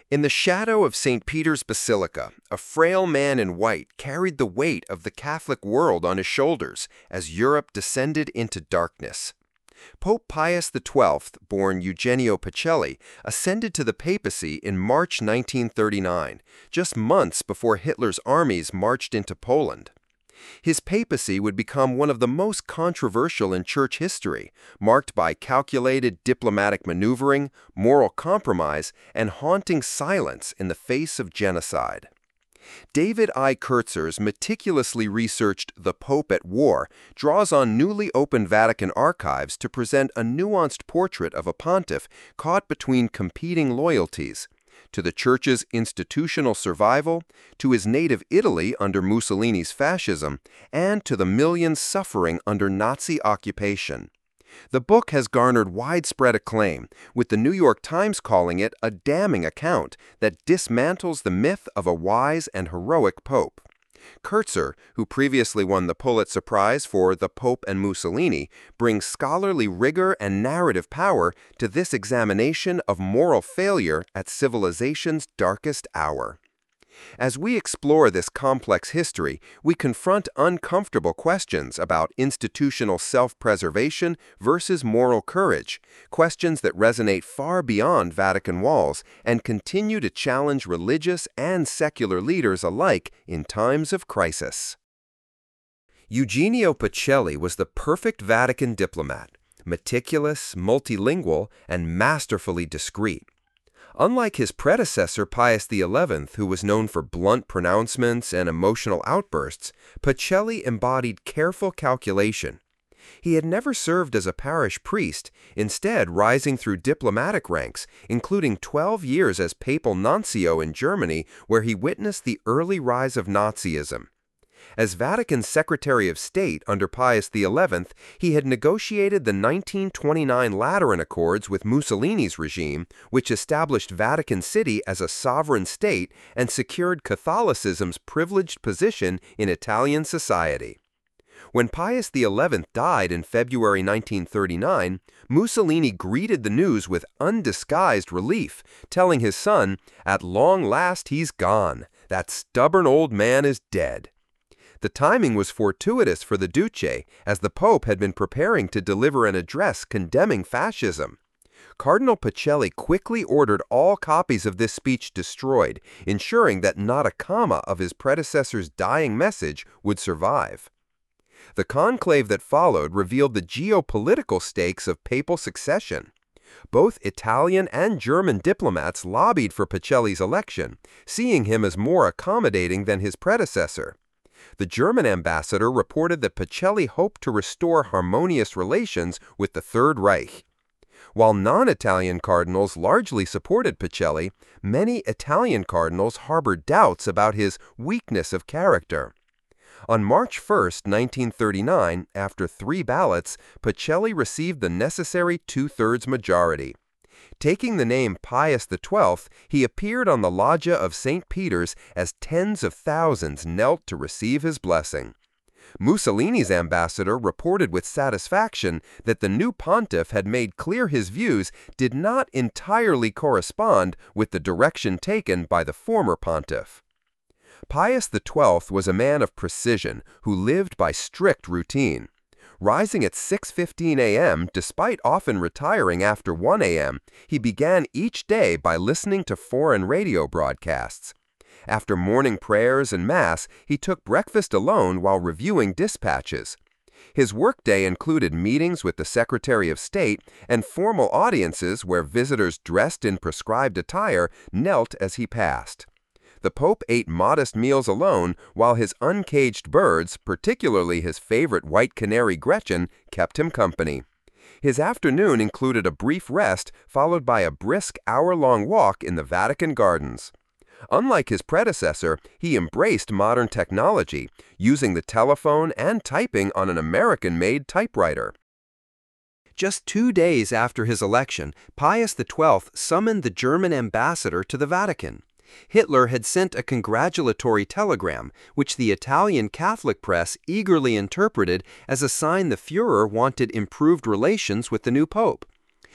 In the shadow of St. Peter's Basilica, a frail man in white carried the weight of the Catholic world on his shoulders as Europe descended into darkness. Pope Pius XII, born Eugenio Pacelli, ascended to the papacy in March 1939, just months before Hitler's armies marched into Poland. His papacy would become one of the most controversial in church history, marked by calculated diplomatic maneuvering, moral compromise, and haunting silence in the face of genocide. David I. Kurtzer's meticulously researched The Pope at War draws on newly opened Vatican archives to present a nuanced portrait of a pontiff caught between competing loyalties, to the Church's institutional survival, to his native Italy under Mussolini's fascism, and to the millions suffering under Nazi occupation. The book has garnered widespread acclaim, with the New York Times calling it a damning account that dismantles the myth of a wise and heroic pope. Kurtzer, who previously won the Pulitzer Prize for The Pope and Mussolini, brings scholarly rigor and narrative power to this examination of moral failure at civilization's darkest hour. As we explore this complex history, we confront uncomfortable questions about institutional self-preservation versus moral courage, questions that resonate far beyond Vatican walls and continue to challenge religious and secular leaders alike in times of crisis. Eugenio Pacelli was the perfect Vatican diplomat, meticulous, multilingual, and masterfully discreet. Unlike his predecessor Pius XI, who was known for blunt pronouncements and emotional outbursts, Pacelli embodied careful calculation. He had never served as a parish priest, instead rising through diplomatic ranks, including 12 years as papal nuncio in Germany, where he witnessed the early rise of Nazism. As Vatican Secretary of State under Pius XI, he had negotiated the 1929 Lateran Accords with Mussolini's regime, which established Vatican City as a sovereign state and secured Catholicism's privileged position in Italian society. When Pius XI died in February 1939, Mussolini greeted the news with undisguised relief, telling his son, "At long last he's gone. That stubborn old man is dead." The timing was fortuitous for the Duce, as the Pope had been preparing to deliver an address condemning fascism. Cardinal Pacelli quickly ordered all copies of this speech destroyed, ensuring that not a comma of his predecessor's dying message would survive. The conclave that followed revealed the geopolitical stakes of papal succession. Both Italian and German diplomats lobbied for Pacelli's election, seeing him as more accommodating than his predecessor. The German ambassador reported that Pacelli hoped to restore harmonious relations with the Third Reich. While non-Italian cardinals largely supported Pacelli, many Italian cardinals harbored doubts about his weakness of character. On March 1, 1939, after 3 ballots, Pacelli received the necessary two-thirds majority. Taking the name Pius XII, he appeared on the loggia of St. Peter's as tens of thousands knelt to receive his blessing. Mussolini's ambassador reported with satisfaction that the new pontiff had made clear his views did not entirely correspond with the direction taken by the former pontiff. Pius XII was a man of precision who lived by strict routine. Rising at 6:15 a.m., despite often retiring after 1 a.m., he began each day by listening to foreign radio broadcasts. After morning prayers and Mass, he took breakfast alone while reviewing dispatches. His workday included meetings with the Secretary of State and formal audiences where visitors dressed in prescribed attire knelt as he passed. The Pope ate modest meals alone, while his uncaged birds, particularly his favorite white canary Gretchen, kept him company. His afternoon included a brief rest, followed by a brisk hour-long walk in the Vatican gardens. Unlike his predecessor, he embraced modern technology, using the telephone and typing on an American-made typewriter. Just 2 days after his election, Pius XII summoned the German ambassador to the Vatican. Hitler had sent a congratulatory telegram, which the Italian Catholic press eagerly interpreted as a sign the Führer wanted improved relations with the new pope.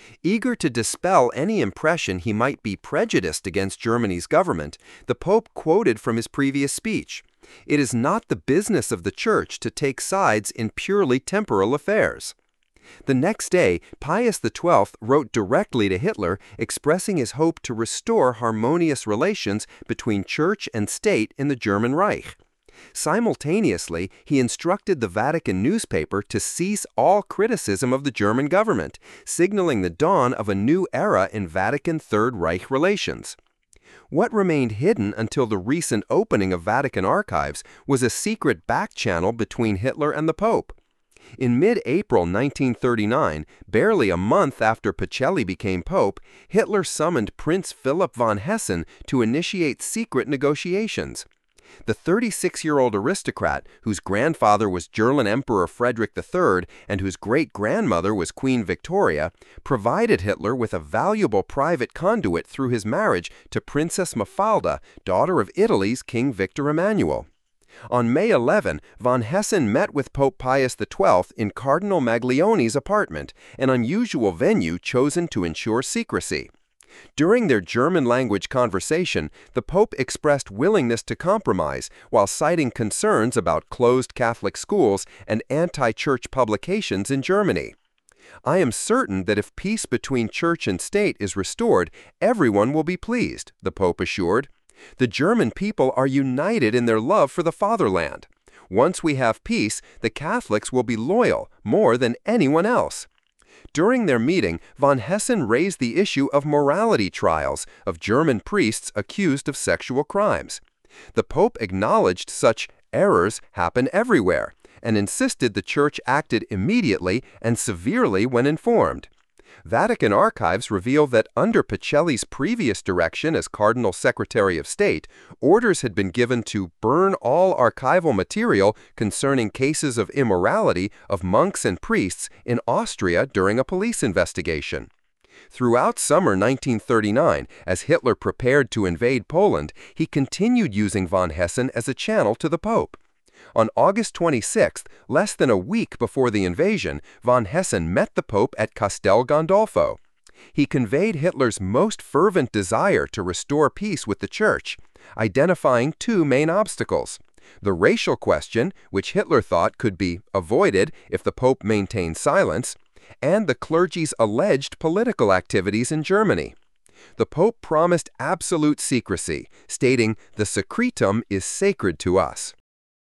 Eager to dispel any impression he might be prejudiced against Germany's government, the Pope quoted from his previous speech, "It is not the business of the Church to take sides in purely temporal affairs." The next day, Pius XII wrote directly to Hitler expressing his hope to restore harmonious relations between Church and state in the German Reich. Simultaneously, he instructed the Vatican newspaper to cease all criticism of the German government, signaling the dawn of a new era in Vatican Third Reich relations. What remained hidden until the recent opening of Vatican archives was a secret back channel between Hitler and the Pope. In mid-April 1939, barely a month after Pacelli became Pope, Hitler summoned Prince Philip von Hessen to initiate secret negotiations. The 36-year-old aristocrat, whose grandfather was German Emperor Frederick III and whose great-grandmother was Queen Victoria, provided Hitler with a valuable private conduit through his marriage to Princess Mafalda, daughter of Italy's King Victor Emmanuel. On May 11, von Hessen met with Pope Pius XII in Cardinal Maglioni's apartment, an unusual venue chosen to ensure secrecy. During their German-language conversation, the Pope expressed willingness to compromise while citing concerns about closed Catholic schools and anti-church publications in Germany. "I am certain that if peace between church and state is restored, everyone will be pleased," the Pope assured. "The German people are united in their love for the fatherland. Once we have peace, the Catholics will be loyal more than anyone else." During their meeting, von Hessen raised the issue of morality trials of German priests accused of sexual crimes. The Pope acknowledged such errors happen everywhere and insisted the Church acted immediately and severely when informed. Vatican archives reveal that under Pacelli's previous direction as Cardinal Secretary of State, orders had been given to burn all archival material concerning cases of immorality of monks and priests in Austria during a police investigation. Throughout summer 1939, as Hitler prepared to invade Poland, he continued using von Hessen as a channel to the Pope. On August 26, less than a week before the invasion, von Hessen met the Pope at Castel Gandolfo. He conveyed Hitler's most fervent desire to restore peace with the Church, identifying two main obstacles: the racial question, which Hitler thought could be avoided if the Pope maintained silence, and the clergy's alleged political activities in Germany. The Pope promised absolute secrecy, stating, "The secretum is sacred to us."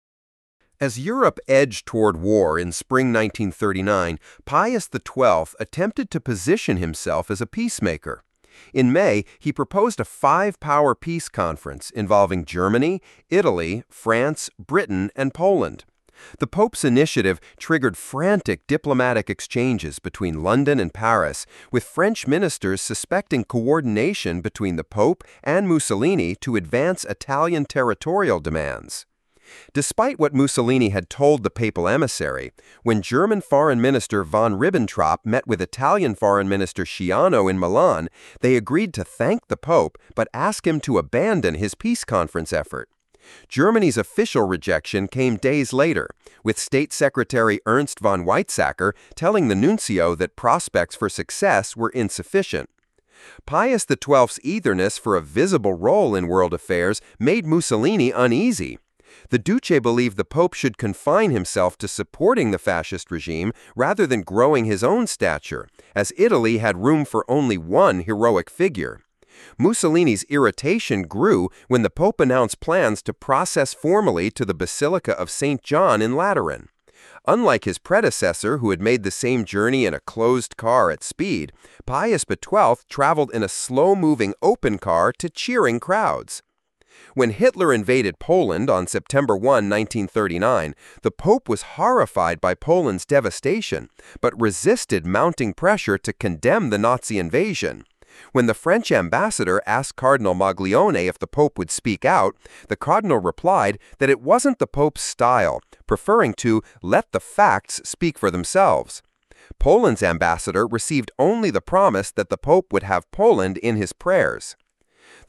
As Europe edged toward war in spring 1939, Pius XII attempted to position himself as a peacemaker. In May, he proposed a five-power peace conference involving Germany, Italy, France, Britain, and Poland. The Pope's initiative triggered frantic diplomatic exchanges between London and Paris, with French ministers suspecting coordination between the Pope and Mussolini to advance Italian territorial demands. Despite what Mussolini had told the papal emissary, when German Foreign Minister von Ribbentrop met with Italian Foreign Minister Sciano in Milan, they agreed to thank the Pope but ask him to abandon his peace conference effort. Germany's official rejection came days later, with State Secretary Ernst von Weizsäcker telling the nuncio that prospects for success were insufficient. Pius XII's eagerness for a visible role in world affairs made Mussolini uneasy. The Duce believed the Pope should confine himself to supporting the fascist regime rather than growing his own stature, as Italy had room for only one heroic figure. Mussolini's irritation grew when the Pope announced plans to process formally to the Basilica of St. John in Lateran. Unlike his predecessor, who had made the same journey in a closed car at speed, Pius XII traveled in a slow-moving open car to cheering crowds. When Hitler invaded Poland on September 1, 1939, the Pope was horrified by Poland's devastation, but resisted mounting pressure to condemn the Nazi invasion. When the French ambassador asked Cardinal Maglione if the Pope would speak out, the cardinal replied that it wasn't the Pope's style, preferring to let the facts speak for themselves. Poland's ambassador received only the promise that the Pope would have Poland in his prayers.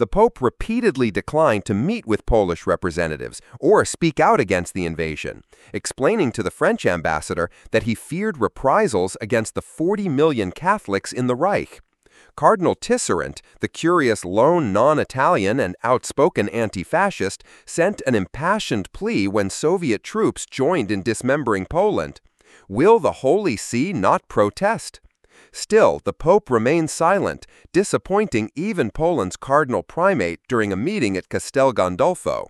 The Pope repeatedly declined to meet with Polish representatives or speak out against the invasion, explaining to the French ambassador that he feared reprisals against the 40 million Catholics in the Reich. Cardinal Tisserant, the curious lone non-Italian and outspoken anti-fascist, sent an impassioned plea when Soviet troops joined in dismembering Poland. Will the Holy See not protest? Still, the Pope remained silent, disappointing even Poland's cardinal primate during a meeting at Castel Gandolfo.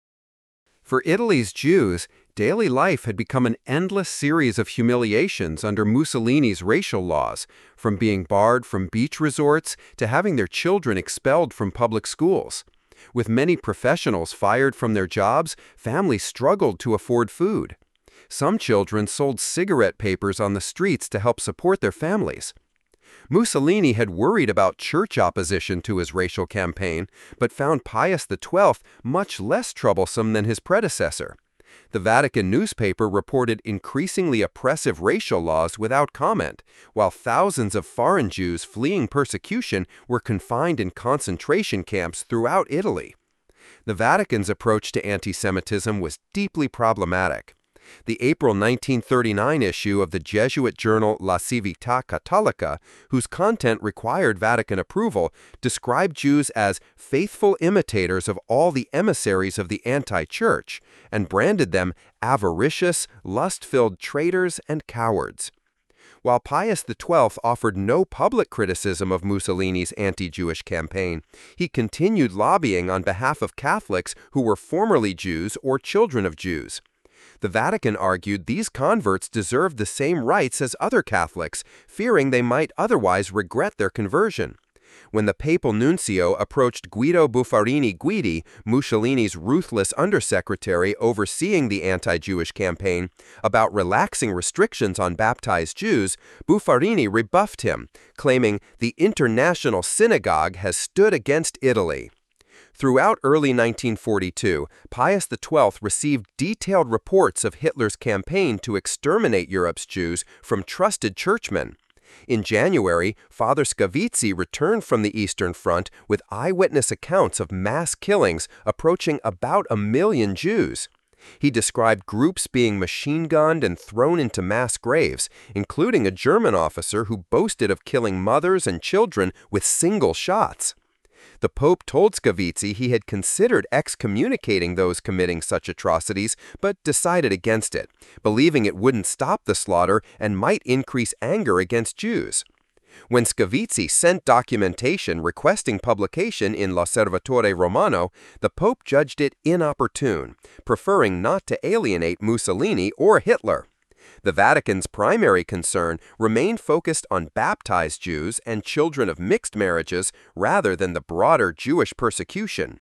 For Italy's Jews, daily life had become an endless series of humiliations under Mussolini's racial laws, from being barred from beach resorts to having their children expelled from public schools. With many professionals fired from their jobs, families struggled to afford food. Some children sold cigarette papers on the streets to help support their families. Mussolini had worried about church opposition to his racial campaign, but found Pius XII much less troublesome than his predecessor. The Vatican newspaper reported increasingly oppressive racial laws without comment, while thousands of foreign Jews fleeing persecution were confined in concentration camps throughout Italy. The Vatican's approach to anti-Semitism was deeply problematic. The April 1939 issue of the Jesuit journal La Civiltà Cattolica, whose content required Vatican approval, described Jews as faithful imitators of all the emissaries of the anti-church and branded them avaricious, lust-filled traitors and cowards. While Pius XII offered no public criticism of Mussolini's anti-Jewish campaign, he continued lobbying on behalf of Catholics who were formerly Jews or children of Jews. The Vatican argued these converts deserved the same rights as other Catholics, fearing they might otherwise regret their conversion. When the papal nuncio approached Guido Buffarini Guidi, Mussolini's ruthless undersecretary overseeing the anti-Jewish campaign, about relaxing restrictions on baptized Jews, Buffarini rebuffed him, claiming the International Synagogue has stood against Italy. Throughout early 1942, Pius XII received detailed reports of Hitler's campaign to exterminate Europe's Jews from trusted churchmen. In January, Father Scavizzi returned from the Eastern Front with eyewitness accounts of mass killings approaching about 1 million Jews. He described groups being machine-gunned and thrown into mass graves, including a German officer who boasted of killing mothers and children with single shots. The Pope told Scavizzi he had considered excommunicating those committing such atrocities, but decided against it, believing it wouldn't stop the slaughter and might increase anger against Jews. When Scavizzi sent documentation requesting publication in L'Osservatore Romano, the Pope judged it inopportune, preferring not to alienate Mussolini or Hitler. The Vatican's primary concern remained focused on baptized Jews and children of mixed marriages rather than the broader Jewish persecution.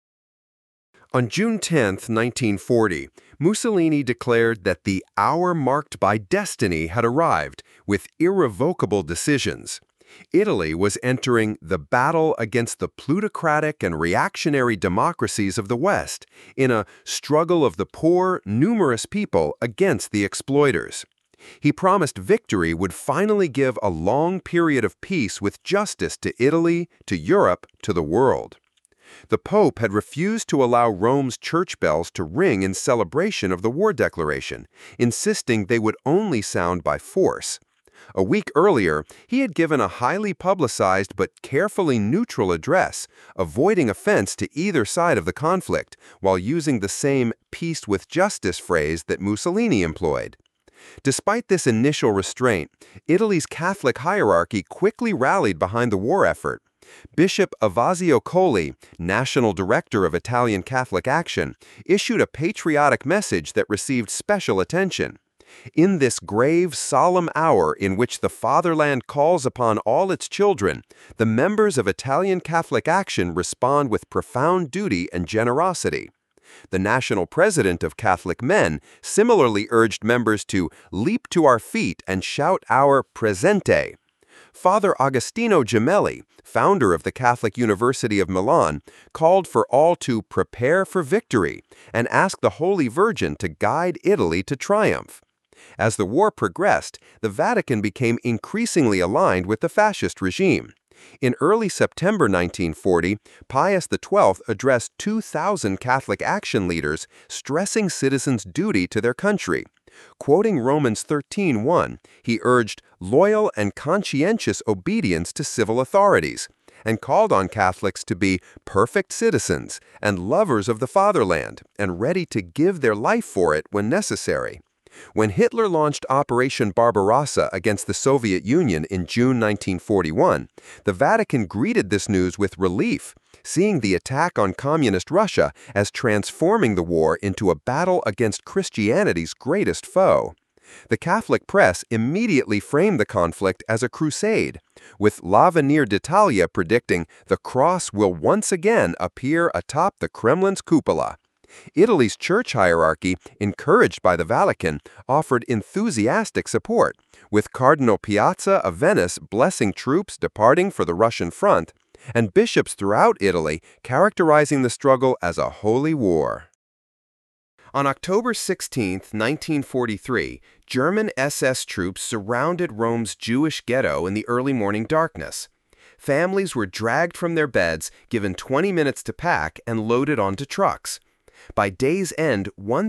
On June 10, 1940, Mussolini declared that the hour marked by destiny had arrived, with irrevocable decisions. Italy was entering the battle against the plutocratic and reactionary democracies of the West, in a struggle of the poor, numerous people against the exploiters. He promised victory would finally give a long period of peace with justice to Italy, to Europe, to the world. The Pope had refused to allow Rome's church bells to ring in celebration of the war declaration, insisting they would only sound by force. A week earlier, he had given a highly publicized but carefully neutral address, avoiding offense to either side of the conflict, while using the same peace with justice phrase that Mussolini employed. Despite this initial restraint, Italy's Catholic hierarchy quickly rallied behind the war effort. Bishop Avazio Colli, National Director of Italian Catholic Action, issued a patriotic message that received special attention. In this grave, solemn hour in which the fatherland calls upon all its children, the members of Italian Catholic Action respond with profound duty and generosity. The national president of Catholic Men similarly urged members to leap to our feet and shout our presente. Father Agostino Gemelli, founder of the Catholic University of Milan, called for all to prepare for victory and asked the Holy Virgin to guide Italy to triumph. As the war progressed, the Vatican became increasingly aligned with the fascist regime. In early September 1940, Pius XII addressed 2,000 Catholic action leaders, stressing citizens' duty to their country. Quoting Romans 13:1, he urged loyal and conscientious obedience to civil authorities, and called on Catholics to be perfect citizens and lovers of the fatherland, and ready to give their life for it when necessary. When Hitler launched Operation Barbarossa against the Soviet Union in June 1941, the Vatican greeted this news with relief, seeing the attack on communist Russia as transforming the war into a battle against Christianity's greatest foe. The Catholic press immediately framed the conflict as a crusade, with L'Avenir d'Italia predicting the cross will once again appear atop the Kremlin's cupola. Italy's church hierarchy, encouraged by the Vatican, offered enthusiastic support, with Cardinal Piazza of Venice blessing troops departing for the Russian front, and bishops throughout Italy characterizing the struggle as a holy war. On October 16, 1943, German SS troops surrounded Rome's Jewish ghetto in the early morning darkness. Families were dragged from their beds, given 20 minutes to pack, and loaded onto trucks. By day's end,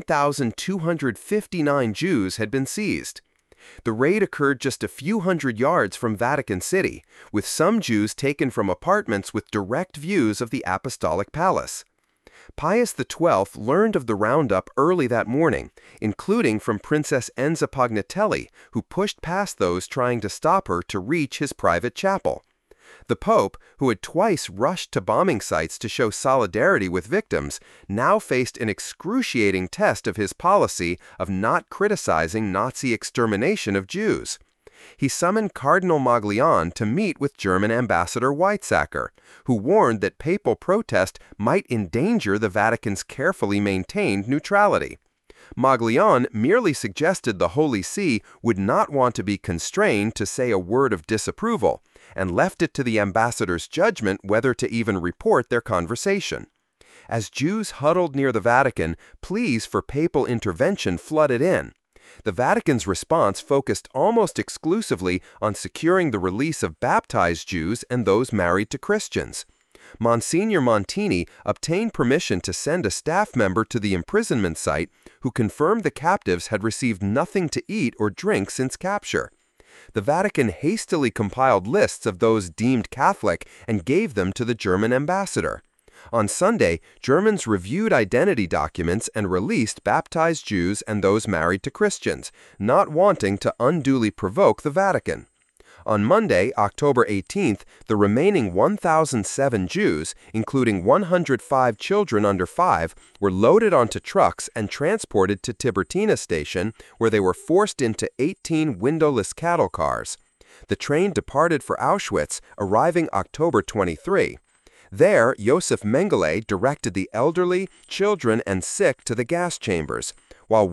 1,259 Jews had been seized. The raid occurred just a few hundred yards from Vatican City, with some Jews taken from apartments with direct views of the Apostolic Palace. Pius XII learned of the roundup early that morning, including from Princess Enza Pognatelli, who pushed past those trying to stop her to reach his private chapel. The Pope, who had twice rushed to bombing sites to show solidarity with victims, now faced an excruciating test of his policy of not criticizing Nazi extermination of Jews. He summoned Cardinal Maglione to meet with German Ambassador Weizsäcker, who warned that papal protest might endanger the Vatican's carefully maintained neutrality. Maglione merely suggested the Holy See would not want to be constrained to say a word of disapproval, and left it to the ambassador's judgment whether to even report their conversation. As Jews huddled near the Vatican, pleas for papal intervention flooded in. The Vatican's response focused almost exclusively on securing the release of baptized Jews and those married to Christians. Monsignor Montini obtained permission to send a staff member to the imprisonment site who confirmed the captives had received nothing to eat or drink since capture. The Vatican hastily compiled lists of those deemed Catholic and gave them to the German ambassador. On Sunday, Germans reviewed identity documents and released baptized Jews and those married to Christians, not wanting to unduly provoke the Vatican. On Monday, October 18th, the remaining 1,007 Jews, including 105 children under 5, were loaded onto trucks and transported to Tiburtina station, where they were forced into 18 windowless cattle cars. The train departed for Auschwitz, arriving October 23. There, Josef Mengele directed the elderly, children, and sick to the gas chambers, while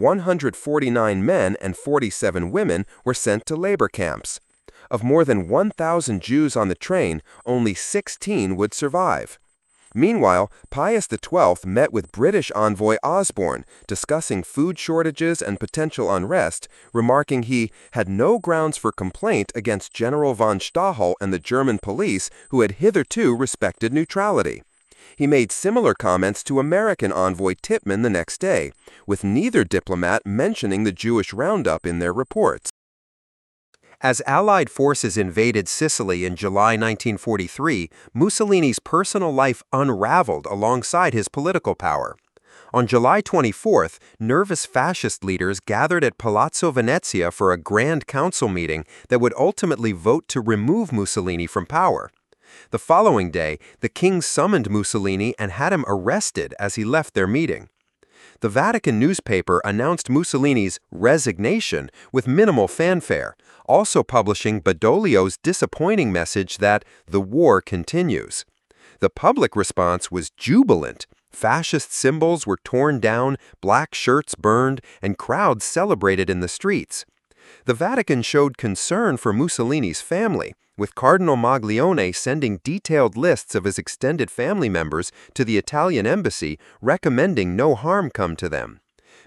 149 men and 47 women were sent to labor camps. Of more than 1,000 Jews on the train, only 16 would survive. Meanwhile, Pius XII met with British envoy Osborne, discussing food shortages and potential unrest, remarking he had no grounds for complaint against General von Stahel and the German police, who had hitherto respected neutrality. He made similar comments to American envoy Tippmann the next day, with neither diplomat mentioning the Jewish roundup in their reports. As Allied forces invaded Sicily in July 1943, Mussolini's personal life unraveled alongside his political power. On July 24th, nervous fascist leaders gathered at Palazzo Venezia for a Grand Council meeting that would ultimately vote to remove Mussolini from power. The following day, the king summoned Mussolini and had him arrested as he left their meeting. The Vatican newspaper announced Mussolini's resignation with minimal fanfare, also publishing Badoglio's disappointing message that the war continues. The public response was jubilant. Fascist symbols were torn down, black shirts burned, and crowds celebrated in the streets. The Vatican showed concern for Mussolini's family, with Cardinal Maglione sending detailed lists of his extended family members to the Italian embassy, recommending no harm come to them.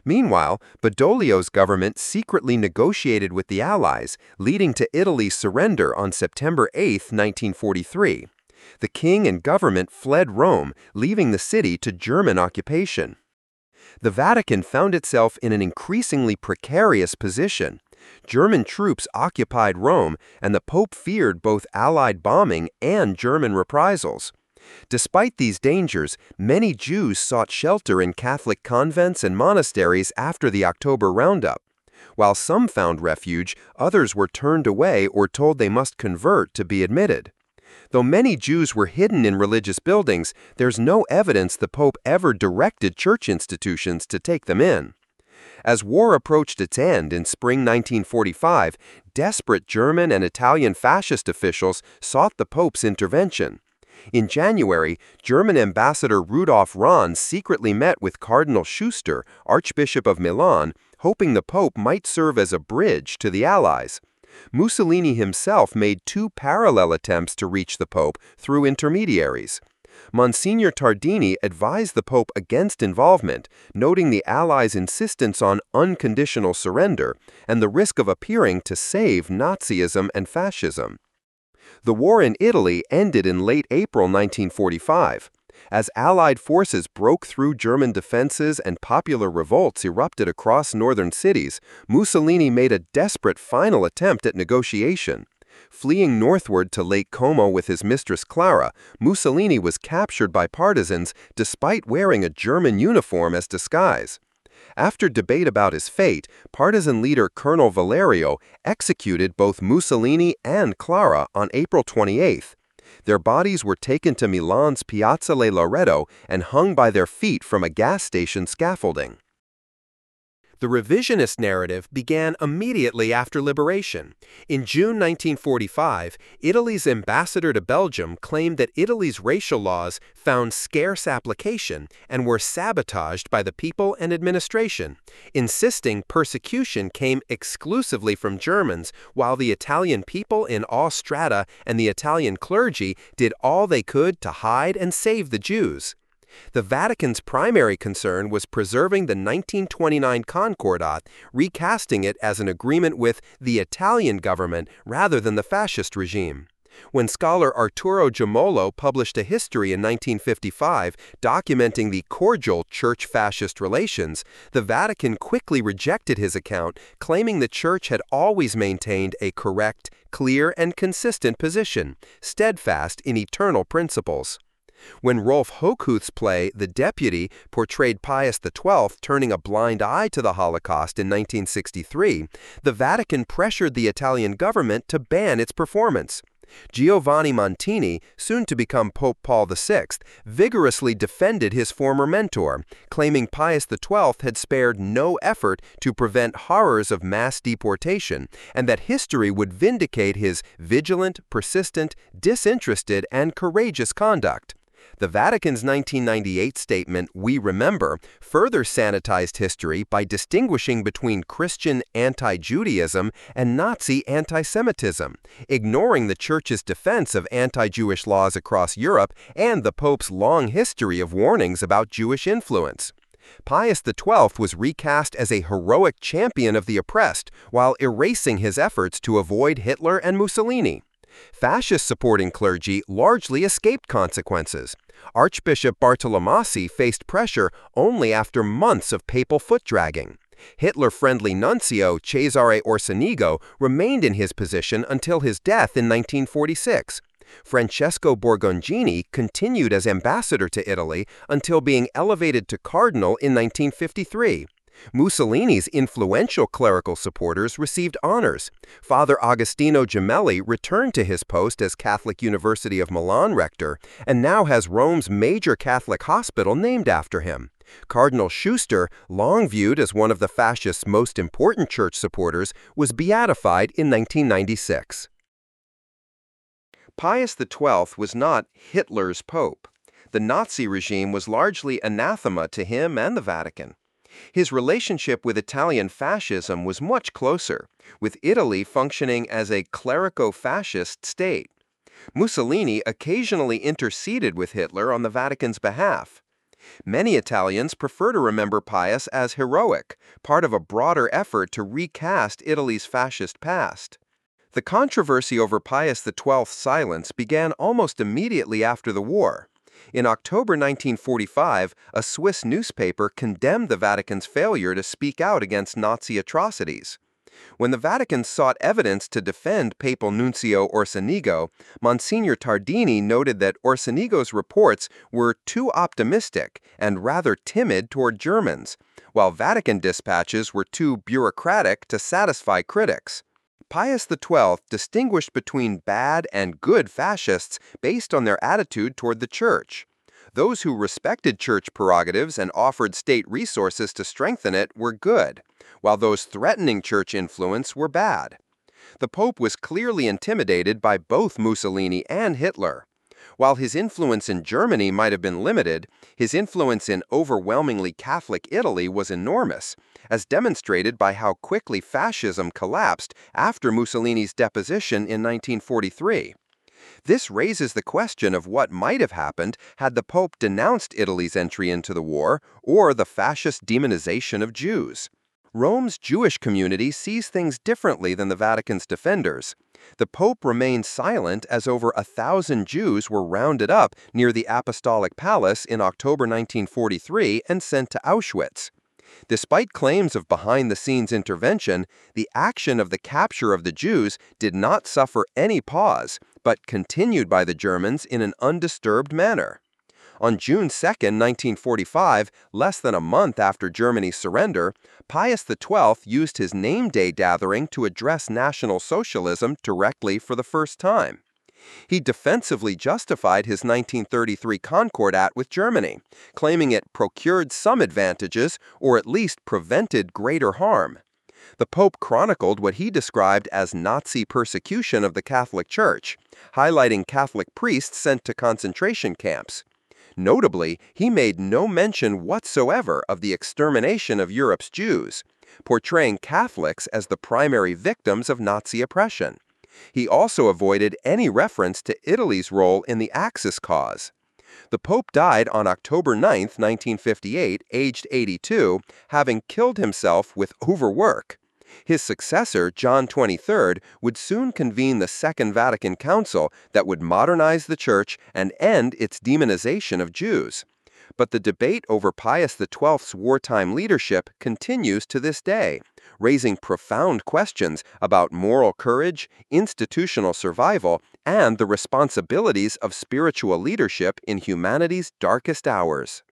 Meanwhile, Badoglio's government secretly negotiated with the Allies, leading to Italy's surrender on September 8, 1943. The king and government fled Rome, leaving the city to German occupation. The Vatican found itself in an increasingly precarious position. German troops occupied Rome, and the Pope feared both Allied bombing and German reprisals. Despite these dangers, many Jews sought shelter in Catholic convents and monasteries after the October Roundup. While some found refuge, others were turned away or told they must convert to be admitted. Though many Jews were hidden in religious buildings, there's no evidence the Pope ever directed church institutions to take them in. As war approached its end in spring 1945, desperate German and Italian fascist officials sought the Pope's intervention. In January, German Ambassador Rudolf Rahn secretly met with Cardinal Schuster, Archbishop of Milan, hoping the Pope might serve as a bridge to the Allies. Mussolini himself made two parallel attempts to reach the Pope through intermediaries. Monsignor Tardini advised the Pope against involvement, noting the Allies' insistence on unconditional surrender and the risk of appearing to save Nazism and fascism. The war in Italy ended in late April 1945. As Allied forces broke through German defenses and popular revolts erupted across northern cities, Mussolini made a desperate final attempt at negotiation. Fleeing northward to Lake Como with his mistress Clara, Mussolini was captured by partisans despite wearing a German uniform as disguise. After debate about his fate, partisan leader Colonel Valerio executed both Mussolini and Clara on April 28. Their bodies were taken to Milan's Piazzale Loreto and hung by their feet from a gas station scaffolding. The revisionist narrative began immediately after liberation. In June 1945, Italy's ambassador to Belgium claimed that Italy's racial laws found scarce application and were sabotaged by the people and administration, insisting persecution came exclusively from Germans, while the Italian people in all strata and the Italian clergy did all they could to hide and save the Jews. The Vatican's primary concern was preserving the 1929 Concordat, recasting it as an agreement with the Italian government rather than the fascist regime. When scholar Arturo Gemolo published a history in 1955 documenting the cordial church-fascist relations, the Vatican quickly rejected his account, claiming the Church had always maintained a correct, clear, and consistent position, steadfast in eternal principles. When Rolf Hochhuth's play, The Deputy, portrayed Pius XII turning a blind eye to the Holocaust in 1963, the Vatican pressured the Italian government to ban its performance. Giovanni Montini, soon to become Pope Paul VI, vigorously defended his former mentor, claiming Pius XII had spared no effort to prevent horrors of mass deportation, and that history would vindicate his vigilant, persistent, disinterested, and courageous conduct. The Vatican's 1998 statement, We Remember, further sanitized history by distinguishing between Christian anti-Judaism and Nazi anti-Semitism, ignoring the Church's defense of anti-Jewish laws across Europe and the Pope's long history of warnings about Jewish influence. Pius XII was recast as a heroic champion of the oppressed while erasing his efforts to avoid Hitler and Mussolini. Fascist-supporting clergy largely escaped consequences. Archbishop Bartolomasi faced pressure only after months of papal foot-dragging. Hitler-friendly nuncio Cesare Orsenigo remained in his position until his death in 1946. Francesco Borgongini continued as ambassador to Italy until being elevated to cardinal in 1953. Mussolini's influential clerical supporters received honors. Father Agostino Gemelli returned to his post as Catholic University of Milan rector and now has Rome's major Catholic hospital named after him. Cardinal Schuster, long viewed as one of the fascists' most important church supporters, was beatified in 1996. Pius XII was not Hitler's pope. The Nazi regime was largely anathema to him and the Vatican. His relationship with Italian fascism was much closer, with Italy functioning as a clerico-fascist state. Mussolini occasionally interceded with Hitler on the Vatican's behalf. Many Italians prefer to remember Pius as heroic, part of a broader effort to recast Italy's fascist past. The controversy over Pius XII's silence began almost immediately after the war. In October 1945, a Swiss newspaper condemned the Vatican's failure to speak out against Nazi atrocities. When the Vatican sought evidence to defend Papal Nuncio Orsenigo, Monsignor Tardini noted that Orsenigo's reports were too optimistic and rather timid toward Germans, while Vatican dispatches were too bureaucratic to satisfy critics. Pius XII distinguished between bad and good fascists based on their attitude toward the Church. Those who respected Church prerogatives and offered state resources to strengthen it were good, while those threatening Church influence were bad. The Pope was clearly intimidated by both Mussolini and Hitler. While his influence in Germany might have been limited, his influence in overwhelmingly Catholic Italy was enormous, as demonstrated by how quickly fascism collapsed after Mussolini's deposition in 1943. This raises the question of what might have happened had the Pope denounced Italy's entry into the war or the fascist demonization of Jews. Rome's Jewish community sees things differently than the Vatican's defenders. The Pope remained silent as over 1,000 Jews were rounded up near the Apostolic Palace in October 1943 and sent to Auschwitz. Despite claims of behind-the-scenes intervention, the action of the capture of the Jews did not suffer any pause, but continued by the Germans in an undisturbed manner. On June 2, 1945, less than a month after Germany's surrender, Pius XII used his name day gathering to address National Socialism directly for the first time. He defensively justified his 1933 Concordat with Germany, claiming it procured some advantages or at least prevented greater harm. The Pope chronicled what he described as Nazi persecution of the Catholic Church, highlighting Catholic priests sent to concentration camps. Notably, he made no mention whatsoever of the extermination of Europe's Jews, portraying Catholics as the primary victims of Nazi oppression. He also avoided any reference to Italy's role in the Axis cause. The Pope died on October 9, 1958, aged 82, having killed himself with overwork. His successor, John XXIII, would soon convene the Second Vatican Council that would modernize the Church and end its demonization of Jews. But the debate over Pius XII's wartime leadership continues to this day, raising profound questions about moral courage, institutional survival, and the responsibilities of spiritual leadership in humanity's darkest hours.